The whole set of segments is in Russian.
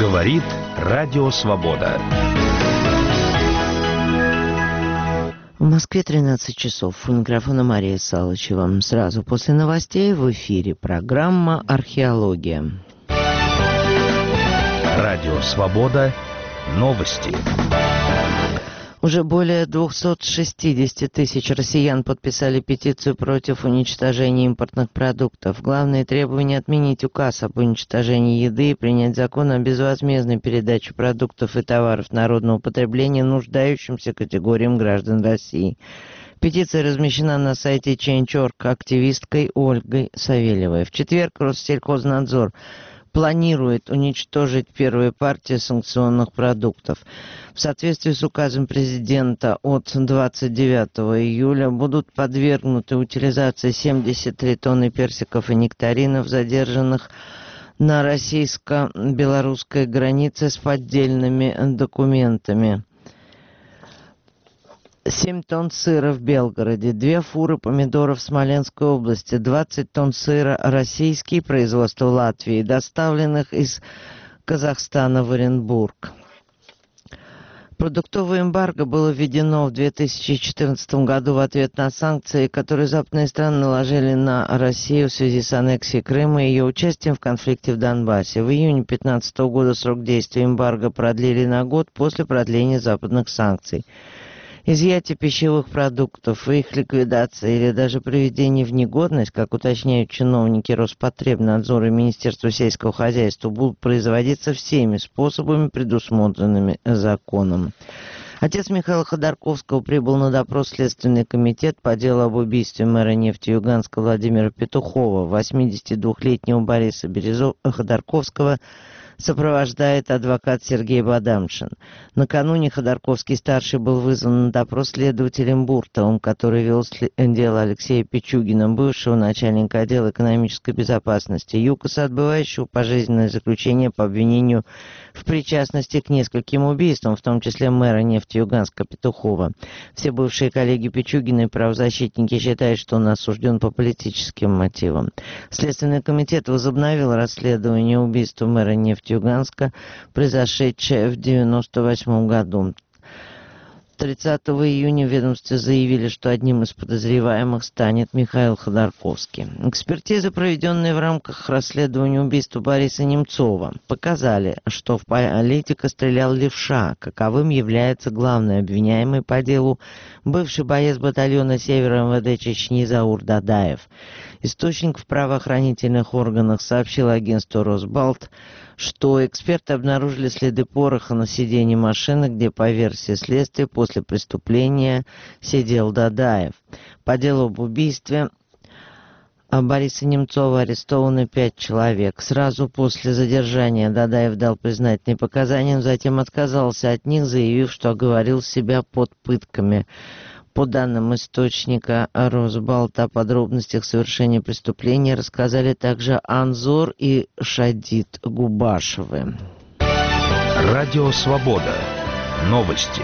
Говорит Радио Свобода. В Москве 13 часов. У микрофона Мария Салычева. Сразу после новостей в эфире программа «Археология». Радио Свобода. Новости. Уже более 260 тысяч россиян подписали петицию против уничтожения импортных продуктов. Главное требование — отменить указ об уничтожении еды и принять закон о безвозмездной передаче продуктов и товаров народного потребления нуждающимся категориям граждан России. Петиция размещена на сайте Change.org активисткой Ольгой Савельевой. В четверг Россельхознадзор планирует уничтожить первые партии санкционных продуктов. В соответствии с указом президента от 29 июля будут подвергнуты утилизации 73 тонны персиков и нектаринов, задержанных на российско-белорусской границе с поддельными документами. 7 тонн сыра в Белгороде, 2 фуры помидоров в Смоленской области, 20 тонн сыра российский, производства Латвии, доставленных из Казахстана в Оренбург. Продуктовое эмбарго было введено в 2014 году в ответ на санкции, которые западные страны наложили на Россию в связи с аннексией Крыма и ее участием в конфликте в Донбассе. В июне 2015 года срок действия эмбарго продлили на год после продления западных санкций. Изъятие пищевых продуктов, их ликвидация или даже приведение в негодность, как уточняют чиновники Роспотребнадзора и Министерства сельского хозяйства, будут производиться всеми способами, предусмотренными законом. Отец Михаила Ходорковского прибыл на допрос в Следственный комитет по делу об убийстве мэра Нефтеюганска Владимира Петухова. 82-летнего Бориса Ходорковского сопровождает адвокат Сергей Бадамшин. Накануне Ходорковский-старший был вызван на допрос следователем Буртовым, который вел дело Алексея Пичугина, бывшего начальника отдела экономической безопасности ЮКОСа, отбывающего пожизненное заключение по обвинению в причастности к нескольким убийствам, в том числе мэра Нефтеюганска Петухова. Все бывшие коллеги Пичугина и правозащитники считают, что он осужден по политическим мотивам. Следственный комитет возобновил расследование убийства мэра Нефтеюганска, произошедшее в 1998 году. 30 июня в ведомстве заявили, что одним из подозреваемых станет Михаил Ходорковский. Экспертизы, проведенные в рамках расследования убийства Бориса Немцова, показали, что в политика стрелял левша. Каковым является главный обвиняемый по делу бывший боец батальона Севера МВД Чечни Заур Дадаев. Источник в правоохранительных органах сообщил агентству «Росбалт», что эксперты обнаружили следы пороха на сиденье машины, где, по версии следствия, после преступления сидел Дадаев. По делу об убийстве Бориса Немцова арестованы 5 человек. Сразу после задержания Дадаев дал признательные показания, но затем отказался от них, заявив, что оговорил себя под пытками. По данным источника Росбалт, о подробностях совершения преступления рассказали также Анзор и Шадид Губашевы. Радио Свобода. Новости.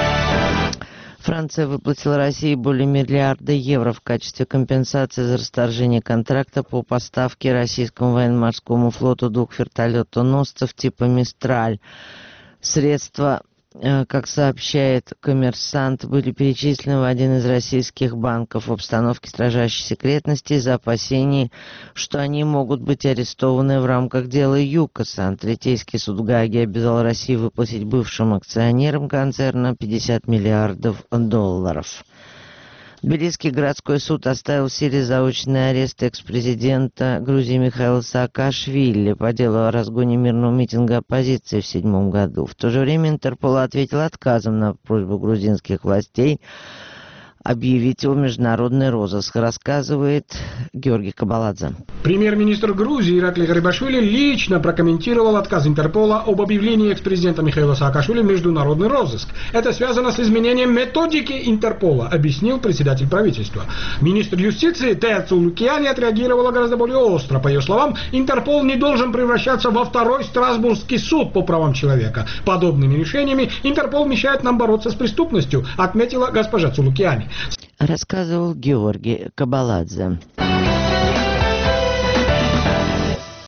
Франция выплатила России более миллиарда евро в качестве компенсации за расторжение контракта по поставке российскому военно-морскому флоту 2 вертолетоносцев типа «Мистраль». Средства, как сообщает «Коммерсант», были перечислены в один из российских банков в обстановке строжайшей секретности из-за опасений, что они могут быть арестованы в рамках дела ЮКОСа. Третейский суд в Гааге обязал Россию выплатить бывшим акционерам концерна 50 миллиардов долларов. Тбилисский городской суд оставил в силе заочный арест экс-президента Грузии Михаила Саакашвили по делу о разгоне мирного митинга оппозиции в 2007 году. В то же время Интерпол ответил отказом на просьбу грузинских властей объявить его международный розыск, рассказывает Георгий Кабаладзе. Премьер-министр Грузии Иракли Гарибашвили лично прокомментировал отказ Интерпола об объявлении экс-президента Михаила Саакашвили в международный розыск. Это связано с изменением методики Интерпола, объяснил председатель правительства. Министр юстиции Теа Цулукиани отреагировала гораздо более остро. По ее словам, Интерпол не должен превращаться во второй Страсбургский суд по правам человека. Подобными решениями Интерпол мешает нам бороться с преступностью, отметила госпожа Цулукиани. Рассказывал Георгий Кабаладзе.